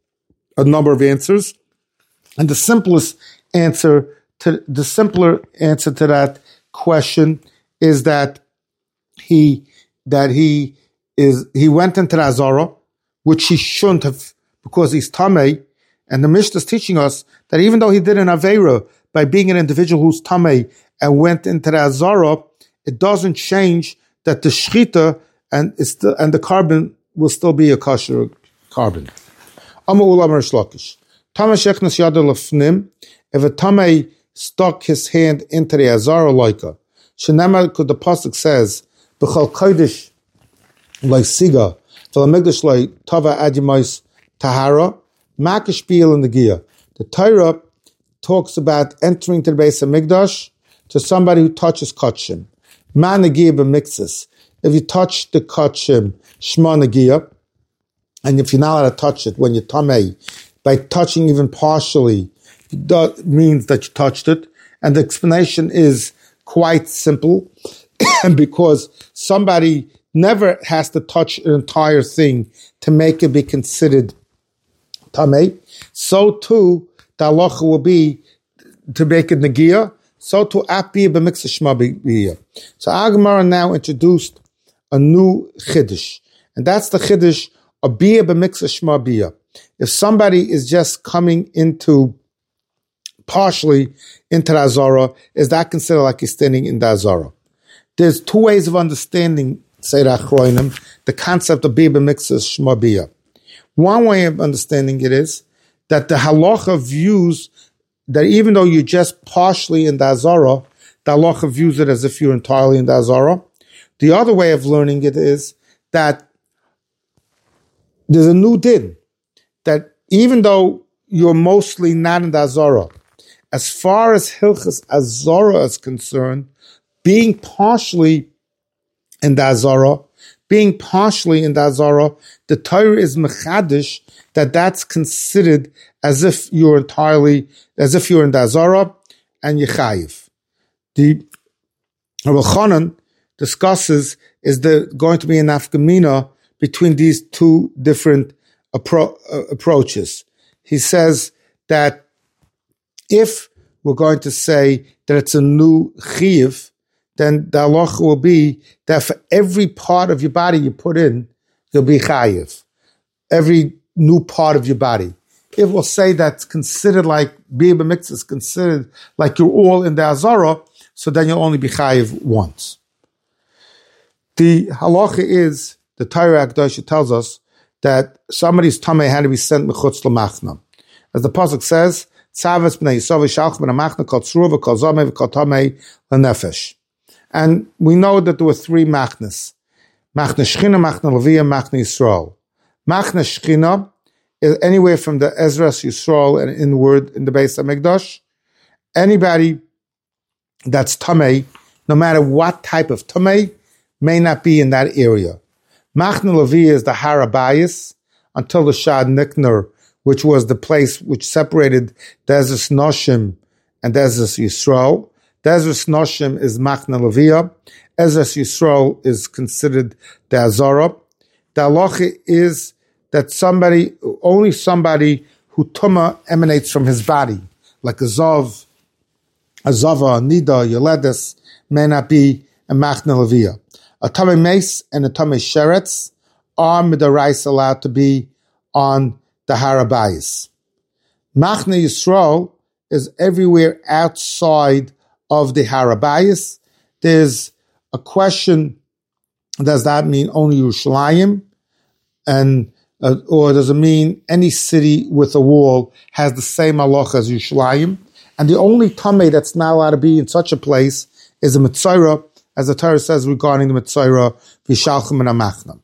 a number of answers. And the simplest answer to, the simpler answer to that question is that he, that he is, he went into the Azara, which he shouldn't have, because he's Tamei. And the Mishnah is teaching us that even though he did an Aveira by being an individual who's Tamei and went into the Azara, it doesn't change that the Shechita and it's still, and the carbon will still be a kosher carbon. Amma Ulam Rish Lakish. Tamei shechnas yada lefnim. If a Tamei stuck his hand into the Azara loika, Shenema, the pasuk says, "B'chal kodesh like siga, v'lamigdash like tava adimais tahara, makish biel in the gia." The Torah talks about entering to the base of Mikdash to somebody who touches kachim. Man negia b'mixus. If you touch the kachim, shma negia, and if you're not allowed to touch it when you're tamei, by touching even partially, that means that you touched it. And the explanation is quite simple, because somebody never has to touch an entire thing to make it be considered tamei. So too, the halacha will be to make it negia. So too, apia b'mixus shma b'gia. So Agamara now introduced a new chiddush, and that's the chiddush of bia b'mixus shma bia. If somebody is just coming into, partially into the Azara, is that considered like he's standing in the Azara? There's two ways of understanding, say the Achroinim, the concept of bia b'mixus shma bia. One way of understanding it is that the halacha views that even though you're just partially in the Azara, the halacha views it as if you're entirely in the Azara. The other way of learning it is that there's a new din, that even though you're mostly not in the Azara, as far as Hilchas Azara is concerned, being partially in the Azara, being partially in the Azara, the Torah is mechadish that that's considered as if you're entirely, as if you're in the Azara and you're chayiv. The Rabbi Chanan discusses, is there going to be an afkamina between these two different appro- uh, approaches? He says that if we're going to say that it's a new chiyuv, then the halacha will be that for every part of your body you put in, you'll be chayiv. Every new part of your body. If we'll say that's considered like, bia b'mixus is considered like you're all in the Azara, so then you'll only be chayiv once. The halacha is, the Torah Akdosha tells us that somebody's tamei had to be sent mechutz l'machna. As the pasuk says, "Tzavas b'nei Yisrael v'shalch b'nei machna kol tzruva kol zomei v'kol tamei l'nefesh." And we know that there were three machnas: machna Shechina, machna Leviya, machna Yisrael. Machna Shechina is anywhere from the Ezras Yisrael and inward in the Beis HaMikdash. Anybody that's tamei, no matter what type of tamei, may not be in that area. Machna Leviya is the Har Habayis until the Shad Nikner, which was the place which separated the Ezras Noshim and the Ezras Yisrael. The Ezras Noshim is Machna Leviyah. Ezras Yisrael is considered the Azara. The halacha is that somebody, only somebody who Tuma emanates from his body, like a Zav, a Zava, a Nida, Yoledes, may not be a Machna Leviyah. A Tamei Mace and a Tamei Sheretz are Midarais allowed to be on the Harabayis. Machna Yisrael is everywhere outside of the Harabayis. There's a question, does that mean only Yerushalayim? And uh, or does it mean any city with a wall has the same halacha as Yerushalayim? And the only Tamei that's not allowed to be in such a place is a Mitzayra, as the Torah says regarding the Mitzayra, Vishalchim and Amachna.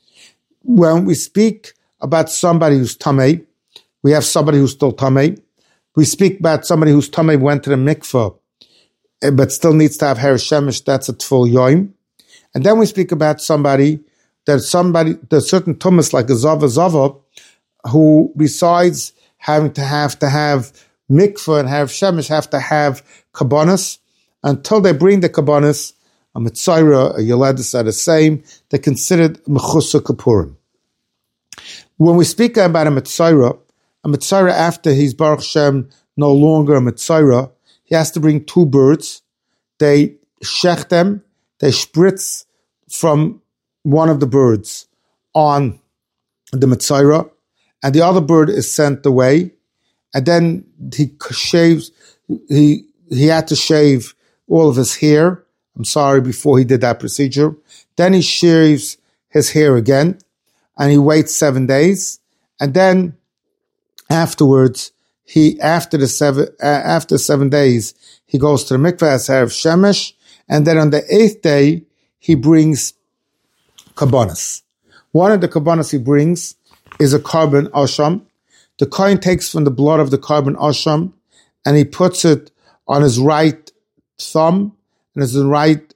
When we speak about somebody who's Tamei, we have somebody who's still Tamei. We speak about somebody who's Tamei went to the mikveh, but still needs to have Her Shemesh, that's a Tful Yoim. And then we speak about somebody, that somebody, there's certain Tumas like a Zava Zava, who besides having to have to have mikveh and have Shemesh, have to have Kabbanis. Until they bring the Kabbanis, a Mitzayra, a Yoledis are the same. They're considered Mechusa Kapurim. When we speak about a Mitzayra, a Mitzayra after he's Baruch Shem no longer a Mitzayra, he has to bring two birds. They shech them, they spritz from one of the birds on the Mitzayra, and the other bird is sent away, and then he shaves, he, he had to shave all of his hair. I'm sorry, before he did that procedure. Then he shaves his hair again, and he waits seven days. And then afterwards, he after the seven uh, after seven days, he goes to the mikveh as Erev Shemesh, and then on the eighth day, he brings Kabbanis. One of the Kabbanis he brings is a carbon asham. The kohen takes from the blood of the carbon asham, and he puts it on his right thumb, and his right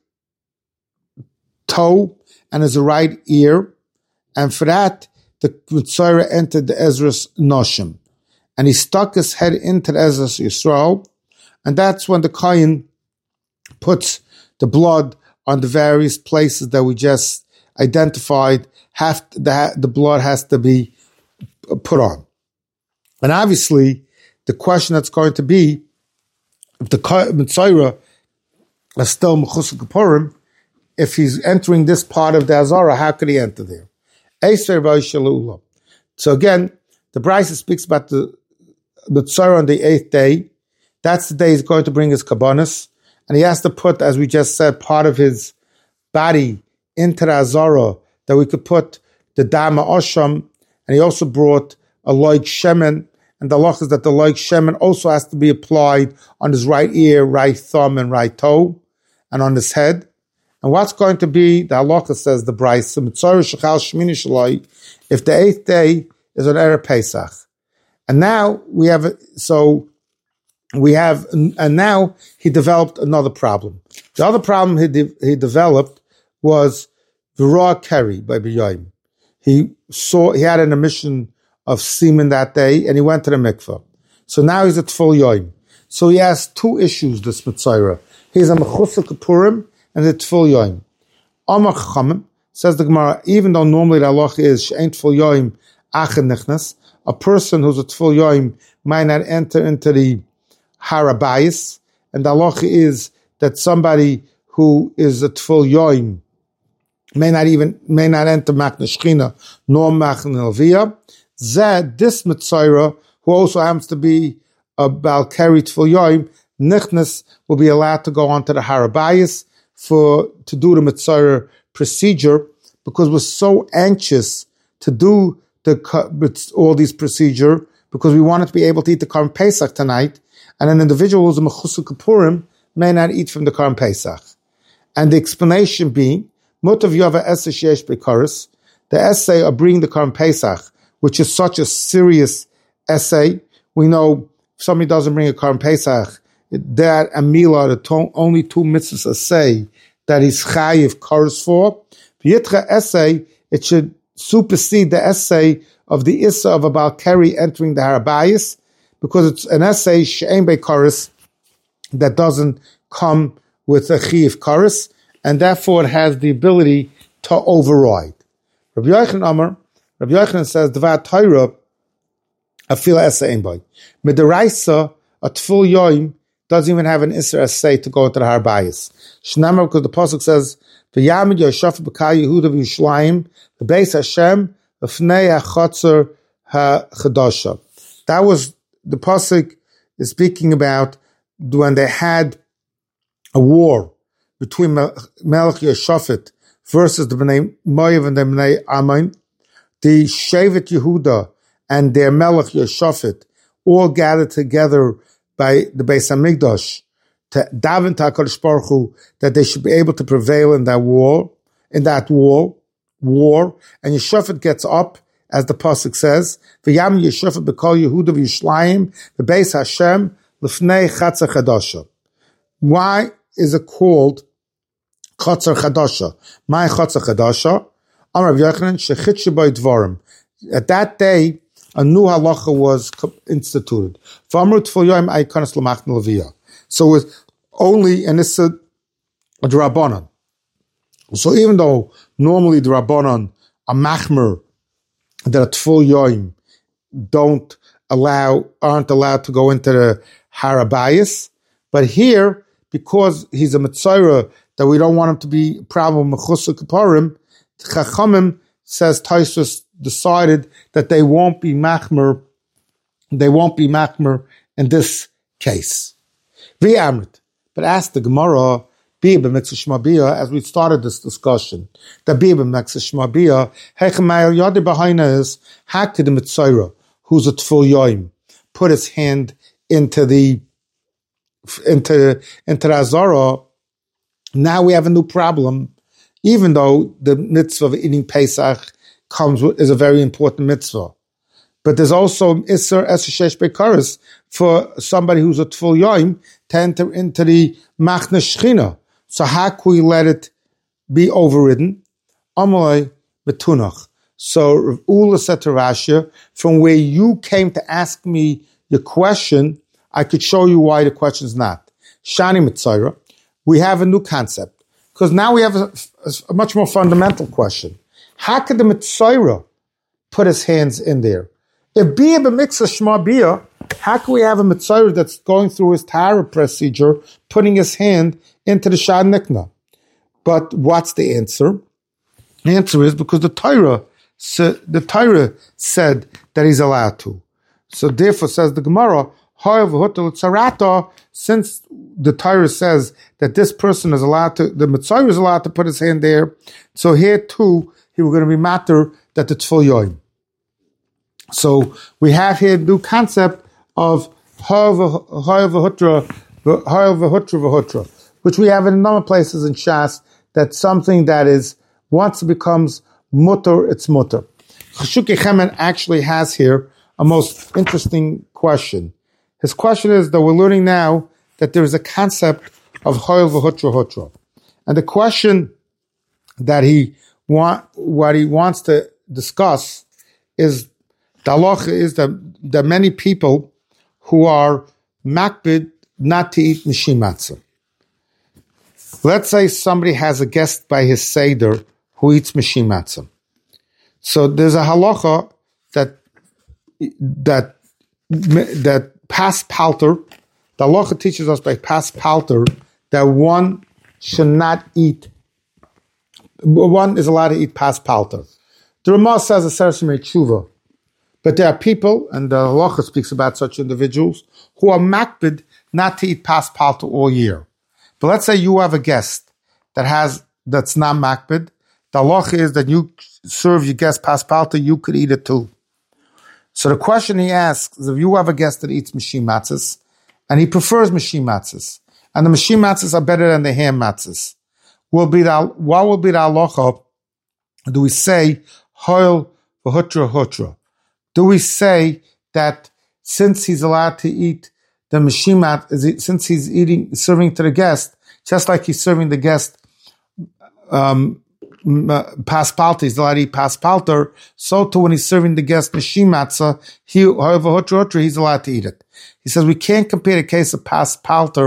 toe, and his right ear. And for that, the Mitzayra entered the Ezras Noshim. And he stuck his head into the Ezras Yisrael. And that's when the Kohen puts the blood on the various places that we just identified. Have to, the, the blood has to be put on. And obviously, the question that's going to be, if the Mitzayra is still Mechusa Kapurim, if he's entering this part of the Azara, how could he enter there? So again, the Brisa speaks about the Mitzayra on the eighth day. That's the day he's going to bring his Kabbanis, and he has to put, as we just said, part of his body into the Azara, that we could put the Dama Osham, and he also brought a Loik Shemen, and the halach is that the Loik Shemen also has to be applied on his right ear, right thumb, and right toe, and on his head. And what's going to be, the halacha says the Brisa, if the eighth day is on Erev Pesach. And now we have, so we have, and now he developed another problem. The other problem he de- he developed was the raw carry by B'yoyim. He saw, he had an emission of semen that day, and he went to the mikveh. So now he's at full yoyim. So he has two issues, this Mitzayra. He's a Mechusa Kapurim, and it's full yoim. Amar Chachamim, says the Gemara, even though normally the halacha is she'ain full yoim achad nichnas, a person who's a full yoim might not enter into the harabayis, and the halacha is that somebody who is a full yoim may not even may not enter Machna Shechina nor Machna Leviyah. Zed, this Mitzayra, who also happens to be a Baal Keri Tful Yoim, Nichnas will be allowed to go onto the Harabayis for to do the Mitzayra procedure, because we're so anxious to do the all these procedure because we wanted to be able to eat the Karm Pesach tonight, and an individual who's a Mechusa Kapurim may not eat from the Karm Pesach. And the explanation being, Mutav Yava Essay Sheyesh Bekaris, the essay of bringing the Karm Pesach, which is such a serious essay. We know if somebody doesn't bring a Karm Pesach, that and Mila are the to- only two mitzvahs essay that he's chayiv kars for. The Yitcha essay, it should supersede the essay of the Issa of a Baal Keri entering the Harabayis, because it's an essay she'ein beikaris that doesn't come with a chiyuv kares, and therefore it has the ability to override. Rabbi Yochanan Amar, Rabbi Yochanan says, Dvar Torah, afila esa ein boy. Midaraisa, a tful yoim, doesn't even have an isser essay to go to the harbayis. Shnamar, because the pasuk says, "V'yamid Yoshaf b'kal Yehuda v'Yishlayim, v'beis Hashem v'fnei ha'chotzer ha'chadasha." That was the pasuk is speaking about when they had a war between Melech Yoshafat versus the Bnei Moav and the Bnei Ammon. The Shevet Yehuda and their Melech Yoshafat all gathered together by the Beis Hamikdash to daven to HaKadosh Baruch Hu that they should be able to prevail in that war, in that war, war. And Yeshafat gets up, as the pasuk says, "V'yam Yeshafat b'kol Yehuda v'Yishlayim v'beis Hashem l'fnei Chatzar Chadasha." Why is it called Chatzar Chadasha? My Chatzar Chadasha. Amar Rav Yochanan shechitche b'y dvarim. At that day, a new halacha was instituted. So it was only, and it's a, a Drabanan. So even though normally the Rabbanan, a machmer, that a tful yoim don't allow, aren't allowed to go into the harabayis, but here, because he's a mitzvah that we don't want him to be a problem with chusuk kaparim, Chachamim, says Tosfos, decided that they won't be machmer, they won't be machmer in this case. V'amrit, but ask the Gemara, Bia b'mitzvah shmabia, as we started this discussion, the Bia b'mitzvah shmabia, hechemay yadi b'haina is, how could the mitzvah, who's a tful yoim, put his hand into the, into, into the Azara? Now we have a new problem, even though the mitzvah of eating Pesach comes with, is a very important mitzvah. But there's also Isser Eseshesh Bekaris for somebody who's a Tful Yoim to enter into the Machne Shechina. So how can we let it be overridden? Amalei Betunach. So Ula said to Rashi, from where you came to ask me your question, I could show you why the question's not. Shani Mitzayra, we have a new concept. Because now we have a, a, a much more fundamental question. How could the Mitzayra put his hands in there? If Bia b'mitzvah shma Bia, how can we have a Mitzayra that's going through his Tahara procedure, putting his hand into the Shad Nikna? But what's the answer? The answer is because the Torah, the Torah said that he's allowed to. So therefore, says the Gemara, since the Torah says that this person is allowed to, the Mitzayra is allowed to put his hand there, so here too, he was going to be matter that it's full yoim. So we have here the new concept of Ha'avahutra, which we have in a number of places in Shas, that's something that is, once it becomes mutter, it's mutter. Chashukei Chemen actually has here a most interesting question. His question is that we're learning now that there is a concept of Ha'avahutra. And the question that he want, what he wants to discuss is the halacha is that there are many people who are makbid not to eat mishim matzah. Let's say somebody has a guest by his seder who eats mishim matzah. So there's a halacha that that that pas palter. The halacha teaches us by pas palter that one should not eat. One is allowed to eat pas palter. The Ramah says a sersumei tshuva. But there are people, and the halacha speaks about such individuals, who are makbid not to eat pas palter all year. But let's say you have a guest that has that's not makbid. The halacha is that you serve your guest pas palter, you could eat it too. So the question he asks is if you have a guest that eats mishim matzahs, and he prefers mishim matzahs, and the mishim matzahs are better than the ham matzahs, will be the, what will be the halacha? Do we say hoil v'hutra hutra? Do we say that since he's allowed to eat the mishimat, since he's eating, serving to the guest, just like he's serving the guest um, pas palter, he's allowed to eat pas palter, so too when he's serving the guest mishimatza, he, however, he's allowed to eat it. He says we can't compare the case of pas palter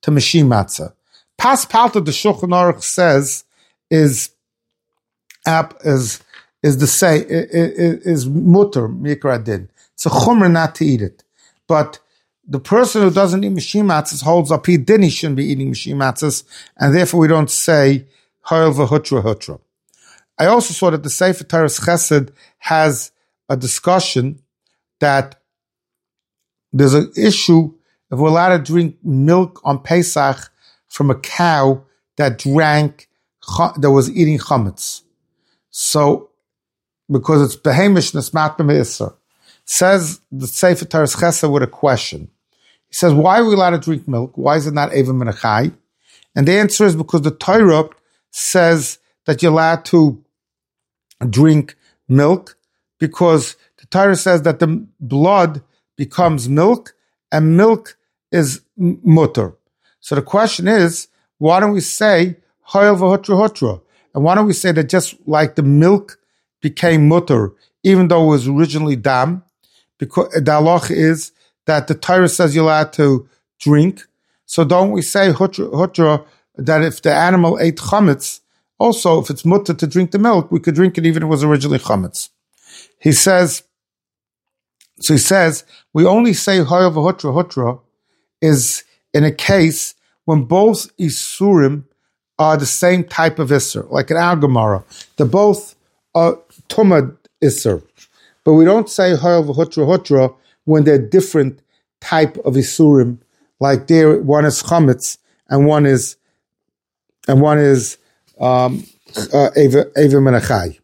to Mishim Matzah. Pas Palta, the Shulchan Aruch says, is app is is the say is, is mutter mikra din. It's a chumrah not to eat it, but the person who doesn't eat Mishim Matzahs holds up he din he shouldn't be eating Mishim Matzahs, and therefore we don't say Hoil v'hutra hutra. I also saw that the Sefer Torah's Chesed has a discussion that there's an issue if we're allowed to drink milk on Pesach from a cow that drank, that was eating chametz. So, because it's behemish nesmat b'me'isr. Says the Sefer Torah's Chesed with a question. He says, why are we allowed to drink milk? Why is it not Eva min achai? And the answer is because the Torah says that you're allowed to drink milk because the Torah says that the blood becomes milk and milk is mutter. So the question is, why don't we say hoil v'hutra hutra? And why don't we say that just like the milk became mutter, even though it was originally dam, because the halach is that the Torah says you're allowed to drink. So don't we say hutra, hutra that if the animal ate chametz, also if it's mutter to drink the milk, we could drink it even if it was originally chametz. He says, so he says, we only say hoil v'hutra hutra is in a case when both isurim are the same type of isser, like an al gemara. They're both are tumad isser. But we don't say hoil v'hutra hutra when they're different type of isurim, like there one is chametz and one is and one is um uh, eva eva min achai.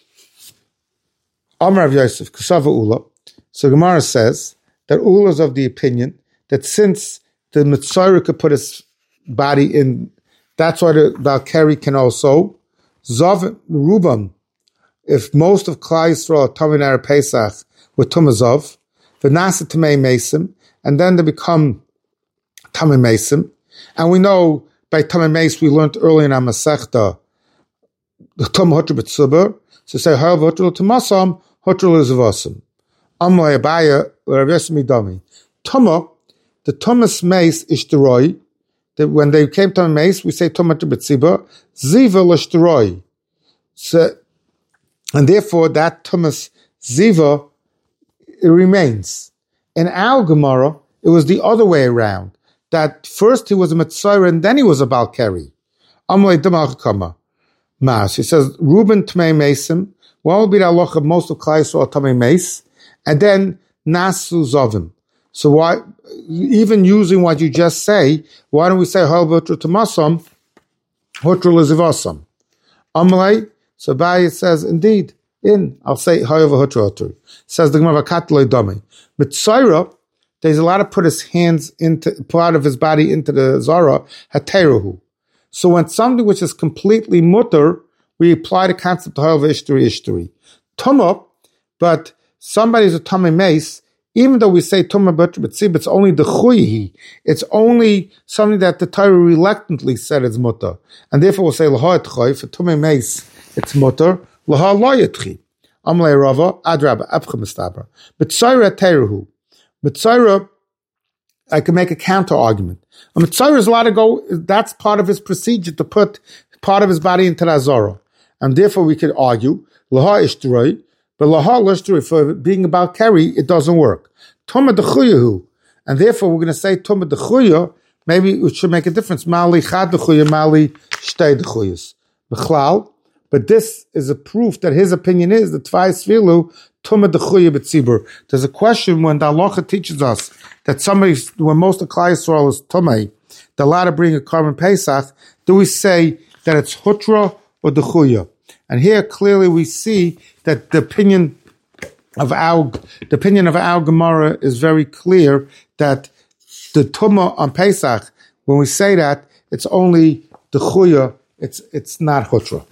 Amar Rav Yosef Kasava Ula. So Gemara says that Ula is of the opinion that since the Mitzorah could put his body in, that's why the Balkari can also Zav Rubam. If most of Klal Yisrael Tamin Erev Pesach with Tumazov, V'nasa Tamei Mesim, and then they become Tamei Mesim, and we know by Tamei Mesim we learned early in our Masechta the Tum Hotra B'Tzibur, so say Ha'al V'Hotra L'Tumasam, Hotra L'Zavasam. Amlai Abaya Rav Yosef Midami. Tuma, the Tumas Meis Ishteroi, that when they came to Meis, we say Tum Hotra B'Tzibur, Ziva L'Ishteroi. So, and therefore that Tumas Ziva, it remains. In our Gemara, it was the other way around. That first he was a Mitzorah and then he was a Balkari. Amlai Damach Kama. Mas. He says, Reuben Tmei Mesim, what will be the halacha of most of Klal Yisrael Tmei Meis? And then Nasu Zovim. So why, even using what you just say, why don't we say Hal V'Hutra Tamasam, Hutra L'Zivasam? Amlai, so Abaye says, indeed, in, I'll say Hal V'Hutra Hutra. Says the Gemara Vakat Lo'idami. Mitzorah, there's a lot of put his hands into, part of his body into the Zara, Hateruhu. So when something which is completely mutter, we apply the concept of Hal V'Ishtari Ishtari. Tumah, but somebody's a Tamei Meis, even though we say Tumah B'Tzib, it's only the Chuyihi. It's only something that the Torah reluctantly said is mutter. And therefore we'll say L'ha Etchoi, for Tumei Meis, it's mutter, L'ha Lo Yetchi. Amlei Rava, Adraba, Apcha Mistabra. B'Tzayra Teruhu. B'Tzayra, I can make a counter argument. A Mitzorah is allowed to go, that's part of his procedure to put part of his body into the Azara. And therefore we could argue, L'ha Ishtaroi, but L'ha L'Ishtaroi, for being about carry, it doesn't work. Tumah D'chuyahu. And therefore we're going to say Tumah D'chuya, maybe it should make a difference. Mali Chad D'chuya, Mali Shtei D'chuyas. B'chlal. But this is a proof that his opinion is that Tvai Svilu, Tumah D'chuya B'tzibur. There's a question when the halacha teaches us that somebody, when most of Klal Yisrael is Tumah, they're allowed to bring a Karban Pesach, do we say that it's Hutra or D'chuya? And here clearly we see that the opinion of our, the opinion of our Gemara is very clear that the Tumah on Pesach, when we say that, it's only D'chuya, it's, it's not Hutra.